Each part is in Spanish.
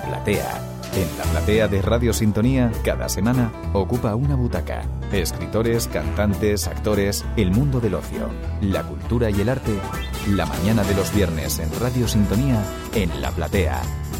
Platea. En La Platea de Radio Sintonía, cada semana ocupa una butaca. Escritores, cantantes, actores, el mundo del ocio, la cultura y el arte. La mañana de los viernes en Radio Sintonía, en La Platea.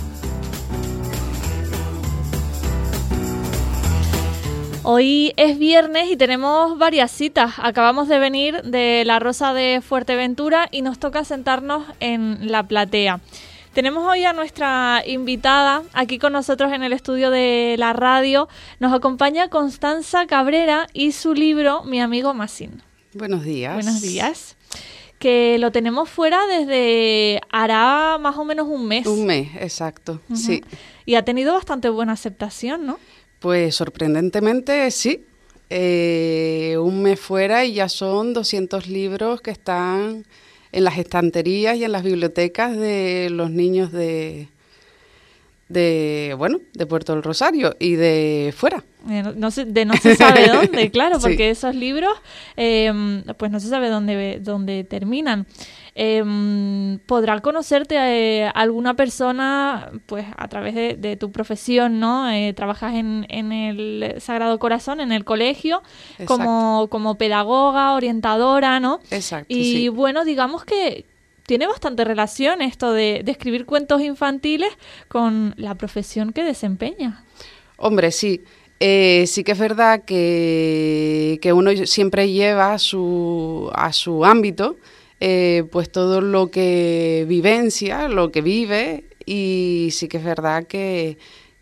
Hoy es viernes y tenemos varias citas. Acabamos de venir de La Rosa de Fuerteventura y nos toca sentarnos en La Platea. Tenemos hoy a nuestra invitada aquí con nosotros en el estudio de la radio. Nos acompaña Constanza Cabrera y su libro Mi amigo Masín. Buenos días. Buenos días. Que lo tenemos fuera desde hará más o menos un mes. Un mes, exacto, sí. Y ha tenido bastante buena aceptación, ¿no? Pues sorprendentemente sí. Un mes fuera y ya son 200 libros que están en las estanterías y en las bibliotecas de los niños de Puerto del Rosario y de fuera. No se sabe dónde, claro, porque Sí. esos libros, pues no se sabe dónde terminan. Podrá conocerte alguna persona, pues a través de tu profesión, ¿no? Trabajas en el Sagrado Corazón, en el colegio, como pedagoga, orientadora, ¿no? Exacto, y sí. bueno, digamos que tiene bastante relación esto de escribir cuentos infantiles con la profesión que desempeña. Hombre, sí. Sí que es verdad que uno siempre lleva a su ámbito pues todo lo que vivencia, lo que vive, y sí que es verdad que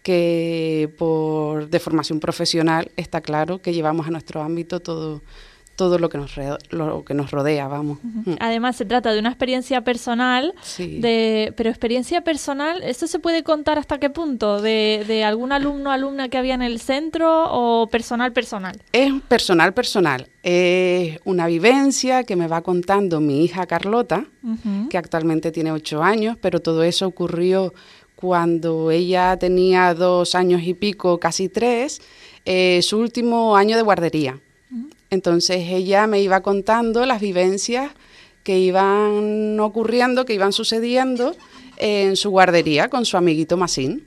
de formación profesional está claro que llevamos a nuestro ámbito todo lo que nos rodea, vamos. Además, se trata de una experiencia personal, Sí. pero experiencia personal, ¿esto se puede contar hasta qué punto? ¿De algún alumno o alumna que había en el centro o personal? Es personal. Es una vivencia que me va contando mi hija Carlota, que actualmente tiene 8 años, pero todo eso ocurrió cuando ella tenía 2 años y pico, casi 3, su último año de guardería. Entonces ella me iba contando las vivencias que iban ocurriendo, que iban sucediendo en su guardería con su amiguito Masín.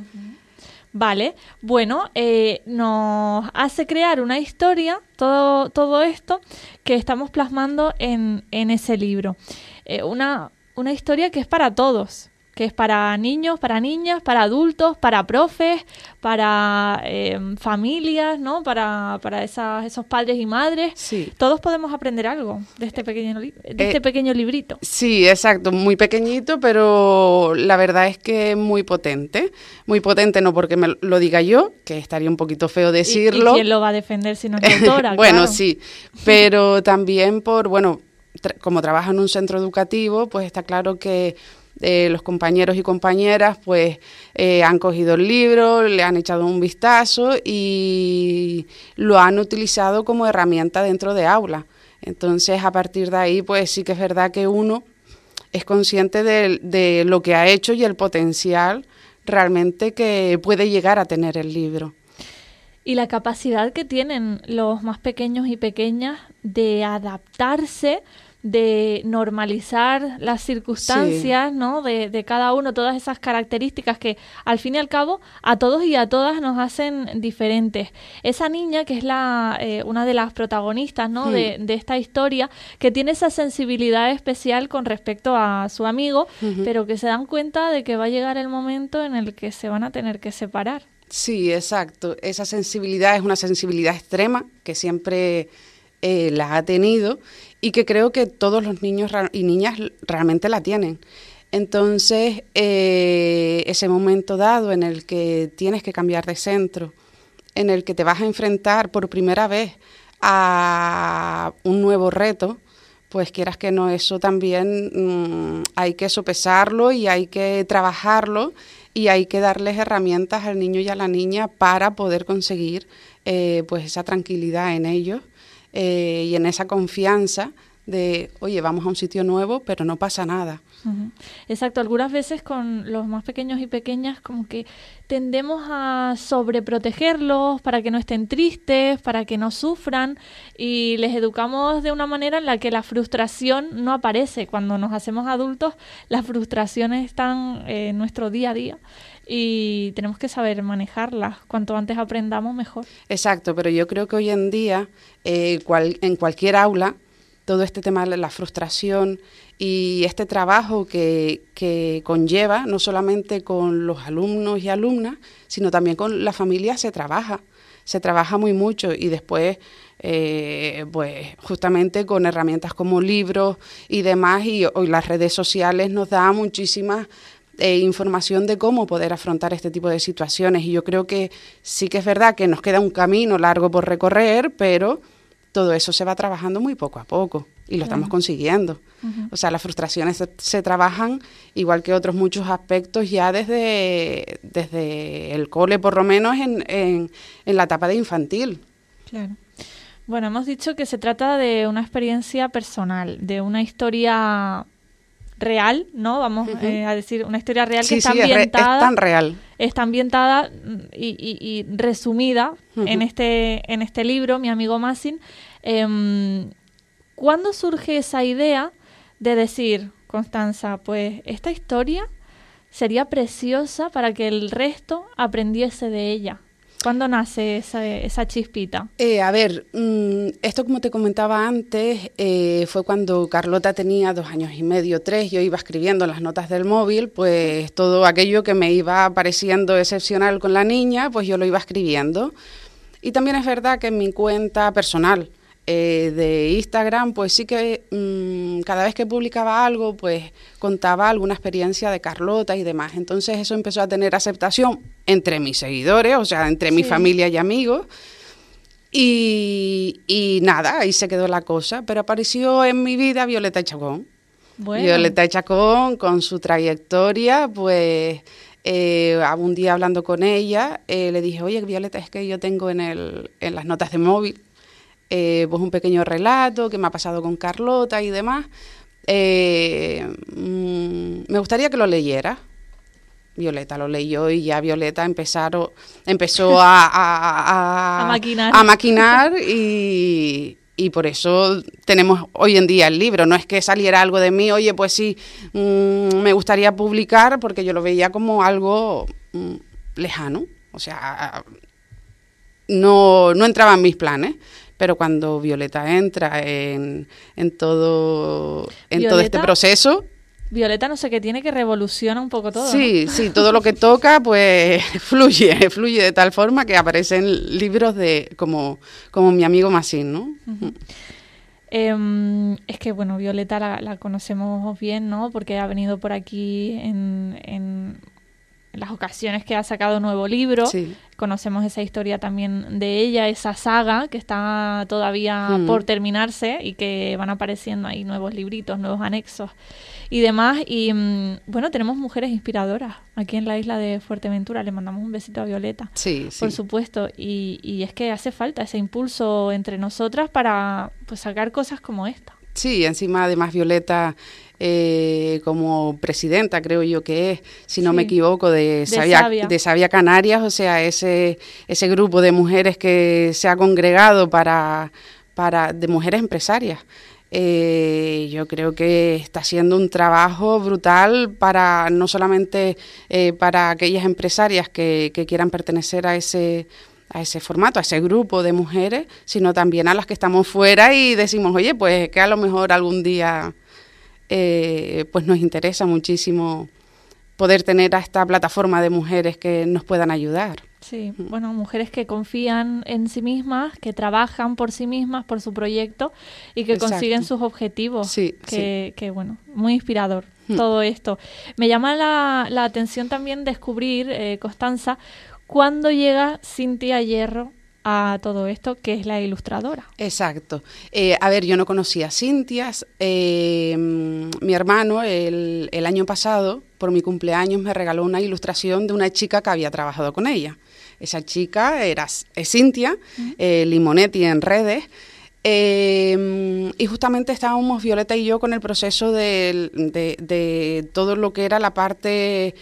Vale, bueno, nos hace crear una historia, todo esto que estamos plasmando en ese libro. Una historia que es para todos, que es para niños, para niñas, para adultos, para profes, para familias, ¿no? Para esos padres y madres. Sí. Todos podemos aprender algo de este pequeño librito. Sí, exacto, muy pequeñito, pero la verdad es que muy potente. Muy potente no porque me lo diga yo, que estaría un poquito feo decirlo. ¿Y quién lo va a defender si no es la autora? Bueno, claro. Sí, pero también como trabajo en un centro educativo, pues está claro que los compañeros y compañeras pues han cogido el libro, le han echado un vistazo y lo han utilizado como herramienta dentro de aula. Entonces, a partir de ahí, pues sí que es verdad que uno es consciente de lo que ha hecho y el potencial realmente que puede llegar a tener el libro. Y la capacidad que tienen los más pequeños y pequeñas de adaptarse, de normalizar las circunstancias, sí, ¿no? De cada uno, todas esas características que al fin y al cabo a todos y a todas nos hacen diferentes. Esa niña que es una de las protagonistas, ¿no? de esta historia, que tiene esa sensibilidad especial con respecto a su amigo, pero que se dan cuenta de que va a llegar el momento en el que se van a tener que separar. Sí, exacto. Esa sensibilidad es una sensibilidad extrema que siempre la ha tenido y que creo que todos los niños y niñas realmente la tienen. Entonces, ese momento dado en el que tienes que cambiar de centro, en el que te vas a enfrentar por primera vez a un nuevo reto, pues quieras que no, eso también hay que sopesarlo y hay que trabajarlo y hay que darles herramientas al niño y a la niña para poder conseguir pues esa tranquilidad en ellos. Y en esa confianza de, oye, vamos a un sitio nuevo, pero no pasa nada. Exacto, algunas veces con los más pequeños y pequeñas como que tendemos a sobreprotegerlos para que no estén tristes, para que no sufran, y les educamos de una manera en la que la frustración no aparece. Cuando nos hacemos adultos, las frustraciones están en nuestro día a día y tenemos que saber manejarlas. Cuanto antes aprendamos, mejor. Exacto, pero yo creo que hoy en día, en cualquier aula, todo este tema de la frustración y este trabajo que conlleva, no solamente con los alumnos y alumnas, sino también con la familia, se trabaja muy mucho, y después pues justamente con herramientas como libros y demás, y hoy las redes sociales nos dan muchísima información de cómo poder afrontar este tipo de situaciones, y yo creo que sí que es verdad que nos queda un camino largo por recorrer, pero todo eso se va trabajando muy poco a poco y lo estamos consiguiendo. Uh-huh. O sea, las frustraciones se trabajan igual que otros muchos aspectos ya desde el cole, por lo menos en la etapa de infantil. Claro. Bueno, hemos dicho que se trata de una experiencia personal, de una historia real, ¿no? Vamos a decir una historia real que está ambientada. Es tan real. Está ambientada y resumida en este libro, Mi amigo Massin. ¿Cuándo surge esa idea de decir, Constanza, pues esta historia sería preciosa para que el resto aprendiese de ella? ¿Cuándo nace esa chispita? Esto, como te comentaba antes, fue cuando Carlota tenía 2 años y medio, 3, yo iba escribiendo en las notas del móvil, pues todo aquello que me iba pareciendo excepcional con la niña, pues yo lo iba escribiendo. Y también es verdad que en mi cuenta personal de Instagram, pues sí que cada vez que publicaba algo, pues contaba alguna experiencia de Carlota y demás. Entonces eso empezó a tener aceptación entre mis seguidores, o sea, entre mi familia y amigos. Y nada, ahí se quedó la cosa. Pero apareció en mi vida Violeta Chacón. Bueno. Violeta Chacón, con su trayectoria, pues un día hablando con ella, le dije, oye, Violeta, es que yo tengo en las notas de móvil pues un pequeño relato que me ha pasado con Carlota y demás. Me gustaría que lo leyera. Violeta lo leyó y ya Violeta empezó a maquinar y por eso tenemos hoy en día el libro. No es que saliera algo de mí, oye, pues sí, me gustaría publicar, porque yo lo veía como algo lejano. O sea, no entraba en mis planes. Pero cuando Violeta entra en todo este proceso... Violeta, no sé qué tiene, que revoluciona un poco todo. Sí, ¿no? Sí, todo lo que toca pues fluye de tal forma que aparecen libros como Mi amigo Massin, ¿no? Uh-huh. Es que, bueno, Violeta la conocemos bien, ¿no? Porque ha venido por aquí en las ocasiones que ha sacado nuevo libro. Sí. Conocemos esa historia también de ella, esa saga que está todavía por terminarse y que van apareciendo ahí nuevos libritos, nuevos anexos y demás. Y bueno, tenemos mujeres inspiradoras aquí en la isla de Fuerteventura. Le mandamos un besito a Violeta, sí. Por supuesto. Y es que hace falta ese impulso entre nosotras para pues sacar cosas como esta. Sí, encima además Violeta como presidenta, creo yo que es, si no me equivoco, de Savia Canarias, o sea, ese grupo de mujeres que se ha congregado de mujeres empresarias. Yo creo que está haciendo un trabajo brutal para no solamente para aquellas empresarias que quieran pertenecer a ese formato, a ese grupo de mujeres, sino también a las que estamos fuera y decimos, oye, pues que a lo mejor algún día pues nos interesa muchísimo poder tener a esta plataforma de mujeres que nos puedan ayudar. Sí, bueno, mujeres que confían en sí mismas, que trabajan por sí mismas, por su proyecto y que consiguen sus objetivos. Sí, que bueno, muy inspirador todo esto. Me llama la atención también descubrir, Constanza, ¿cuándo llega Cintia Hierro a todo esto, que es la ilustradora? Exacto. Yo no conocía a Cintia. Mi hermano el año pasado, por mi cumpleaños, me regaló una ilustración de una chica que había trabajado con ella. Esa chica es Cintia, Limonetti en redes. Y justamente estábamos Violeta y yo con el proceso de todo lo que era la parte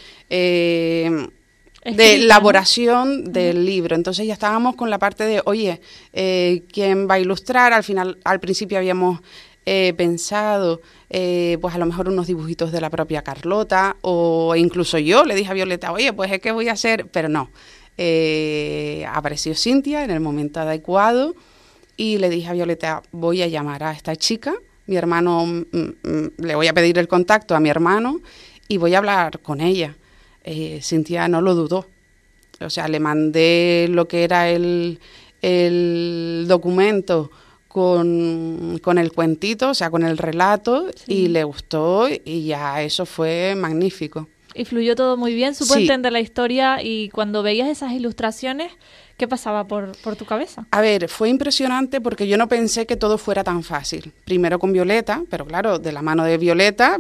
de elaboración del libro. Entonces ya estábamos con la parte de, oye, ¿quién va a ilustrar? Al principio habíamos pensado pues a lo mejor unos dibujitos de la propia Carlota, o incluso yo le dije a Violeta, oye, pues es que voy a hacer, pero no. Apareció Cintia en el momento adecuado y le dije a Violeta, voy a llamar a esta chica, mi hermano, le voy a pedir el contacto a mi hermano y voy a hablar con ella. Cintia no lo dudó, o sea, le mandé lo que era el documento con el cuentito, o sea, con el relato, y le gustó y ya eso fue magnífico. Y fluyó todo muy bien, supo entender la historia, y cuando veías esas ilustraciones, ¿qué pasaba por tu cabeza? A ver, fue impresionante porque yo no pensé que todo fuera tan fácil. Primero con Violeta, pero claro, de la mano de Violeta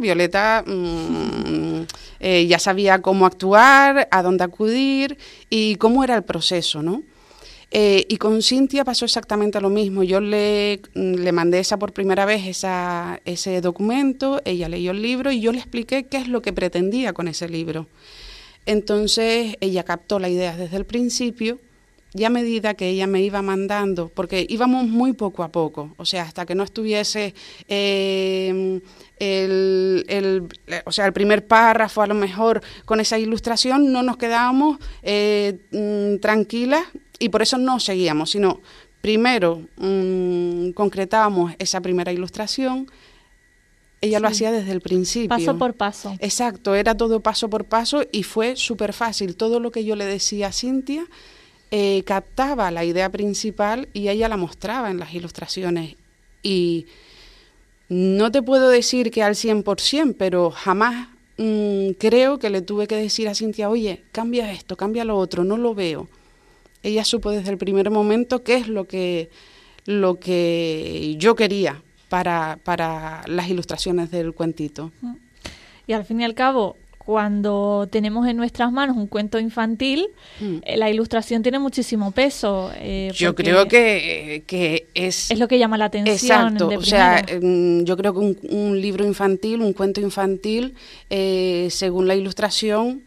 ya sabía cómo actuar, a dónde acudir y cómo era el proceso, ¿no? Y con Cintia pasó exactamente lo mismo. Yo le mandé por primera vez ese documento, ella leyó el libro y yo le expliqué qué es lo que pretendía con ese libro. Entonces ella captó la idea desde el principio, y a medida que ella me iba mandando, porque íbamos muy poco a poco, o sea, hasta que no estuviese el primer párrafo a lo mejor con esa ilustración, no nos quedábamos tranquilas, y por eso no seguíamos, sino primero concretábamos esa primera ilustración. Ella lo hacía desde el principio. Paso por paso. Exacto, era todo paso por paso y fue súper fácil. Todo lo que yo le decía a Cintia, captaba la idea principal y ella la mostraba en las ilustraciones. Y no te puedo decir que al 100%, pero jamás creo que le tuve que decir a Cintia, oye, cambia esto, cambia lo otro, no lo veo. Ella supo desde el primer momento qué es lo que yo quería para las ilustraciones del cuentito. Y al fin y al cabo, cuando tenemos en nuestras manos un cuento infantil, la ilustración tiene muchísimo peso. Yo creo que es lo que llama la atención. Exacto, o sea, yo creo que un libro infantil, un cuento infantil, según la ilustración,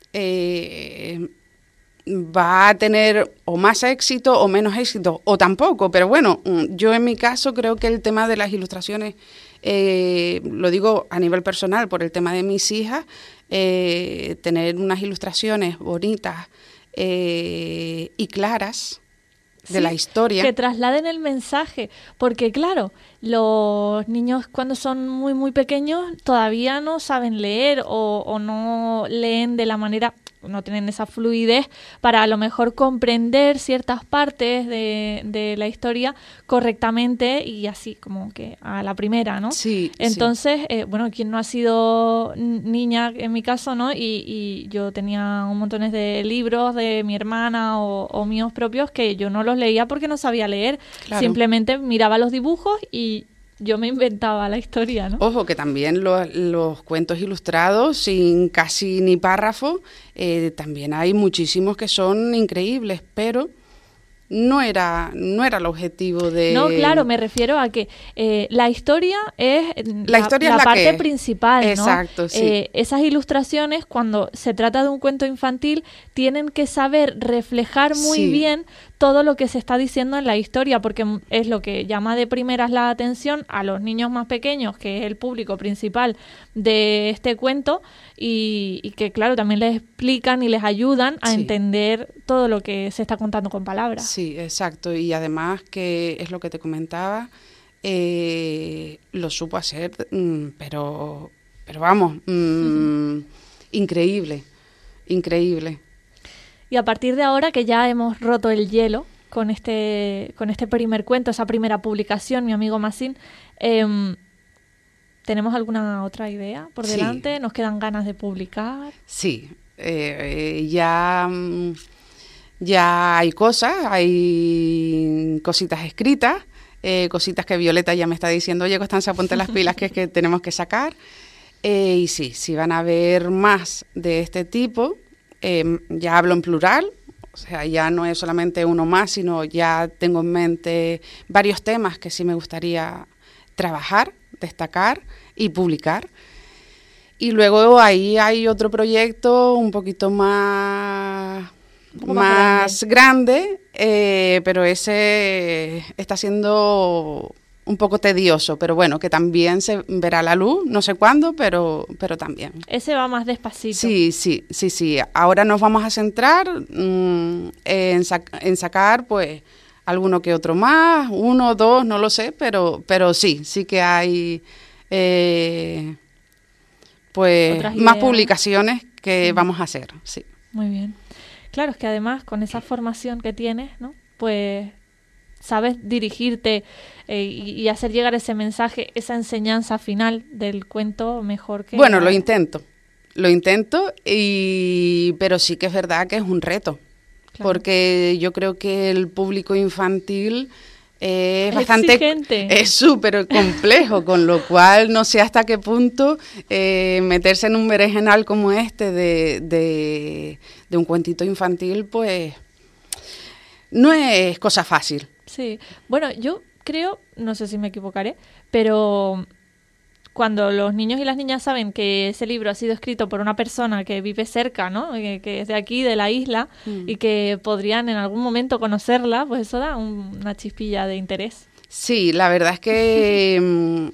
va a tener o más éxito o menos éxito, o tampoco, pero bueno, yo en mi caso creo que el tema de las ilustraciones, lo digo a nivel personal por el tema de mis hijas, tener unas ilustraciones bonitas y claras de la historia. Que trasladen el mensaje, porque claro, los niños cuando son muy muy pequeños todavía no saben leer o no leen de la manera, no tienen esa fluidez para a lo mejor comprender ciertas partes de la historia correctamente y así como que a la primera, ¿no? Sí. Entonces, bueno, quien no ha sido niña en mi caso, ¿no? Y yo tenía un montón de libros de mi hermana o míos propios que yo no los leía porque no sabía leer. Claro. Simplemente miraba los dibujos y yo me inventaba la historia, ¿no? Ojo, que también los cuentos ilustrados, sin casi ni párrafo, también hay muchísimos que son increíbles, pero no era el objetivo de... No, claro, me refiero a que la historia es la parte principal, ¿no? Exacto, sí. Esas ilustraciones, cuando se trata de un cuento infantil, tienen que saber reflejar muy bien todo lo que se está diciendo en la historia, porque es lo que llama de primeras la atención a los niños más pequeños, que es el público principal de este cuento, y que, claro, también les explican y les ayudan a entender todo lo que se está contando con palabras. Sí, exacto, y además que es lo que te comentaba, lo supo hacer, pero vamos, increíble. Y a partir de ahora que ya hemos roto el hielo con este primer cuento, esa primera publicación, mi amigo Masín, ¿tenemos alguna otra idea por delante? ¿Nos quedan ganas de publicar? Sí, ya hay cositas escritas, cositas que Violeta ya me está diciendo, oye, Constanza, ponte las pilas que es que tenemos que sacar. Y sí van a haber más de este tipo. Ya hablo en plural, o sea, ya no es solamente uno más, sino ya tengo en mente varios temas que sí me gustaría trabajar, destacar y publicar. Y luego ahí hay otro proyecto un poquito más grande, pero ese está siendo un poco tedioso, pero bueno, que también se verá la luz, no sé cuándo, pero también. Ese va más despacito. Sí. Ahora nos vamos a centrar en sacar, pues, alguno que otro más, 1 o 2, no lo sé, pero sí que hay, pues, más publicaciones que vamos a hacer, sí. Muy bien. Claro, es que además con esa formación que tienes, ¿no? Pues sabes dirigirte y hacer llegar ese mensaje, esa enseñanza final del cuento mejor que... Bueno, lo intento, pero sí que es verdad que es un reto, claro. Porque yo creo que el público infantil es bastante exigente. Es súper complejo, con lo cual no sé hasta qué punto meterse en un berenjenal como este de un cuentito infantil, pues no es cosa fácil. Sí, bueno, yo creo, no sé si me equivocaré, pero cuando los niños y las niñas saben que ese libro ha sido escrito por una persona que vive cerca, ¿no? Que es de aquí, de la isla, y que podrían en algún momento conocerla, pues eso da una chispilla de interés. Sí, la verdad es que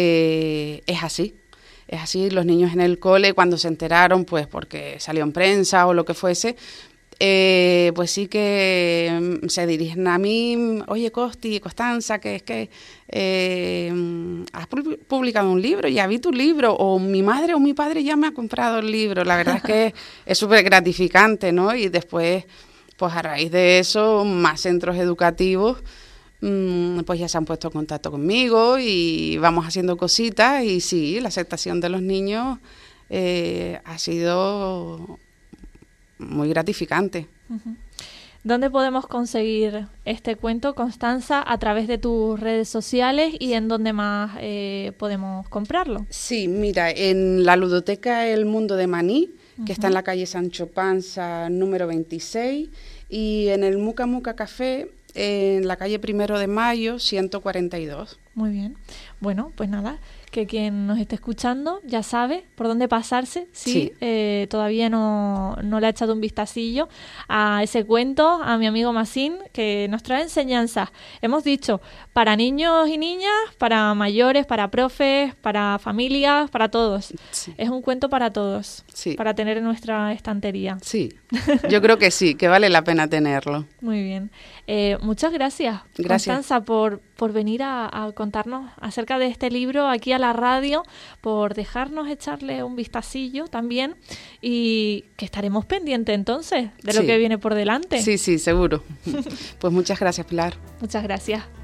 es así. Es así, los niños en el cole, cuando se enteraron, pues porque salió en prensa o lo que fuese, pues sí que se dirigen a mí, oye Constanza, que es que has publicado un libro, ya vi tu libro, o mi madre o mi padre ya me ha comprado el libro. La verdad es que es súper gratificante, ¿no? Y después, pues a raíz de eso, más centros educativos, pues ya se han puesto en contacto conmigo y vamos haciendo cositas, y sí, la aceptación de los niños ha sido muy gratificante. Uh-huh. ¿Dónde podemos conseguir este cuento, Constanza? A través de tus redes sociales, y en dónde más podemos comprarlo. Sí, mira, en la ludoteca El Mundo de Maní, que está en la calle Sancho Panza número 26, y en el Muca Muca Café en la calle 1 de Mayo 142. Muy bien. Bueno, pues nada, que quien nos esté escuchando ya sabe por dónde pasarse, si todavía no le ha echado un vistacillo a ese cuento, a mi amigo Masín, que nos trae enseñanzas. Hemos dicho, para niños y niñas, para mayores, para profes, para familias, para todos. Sí. Es un cuento para todos, para tener en nuestra estantería. Sí, yo creo que sí, que vale la pena tenerlo. Muy bien. Muchas gracias, Constanza, por venir a contarnos acerca de este libro aquí a la radio, por dejarnos echarle un vistacillo también, y que estaremos pendientes entonces de lo que viene por delante. Sí, seguro. Pues muchas gracias, Pilar. Muchas gracias.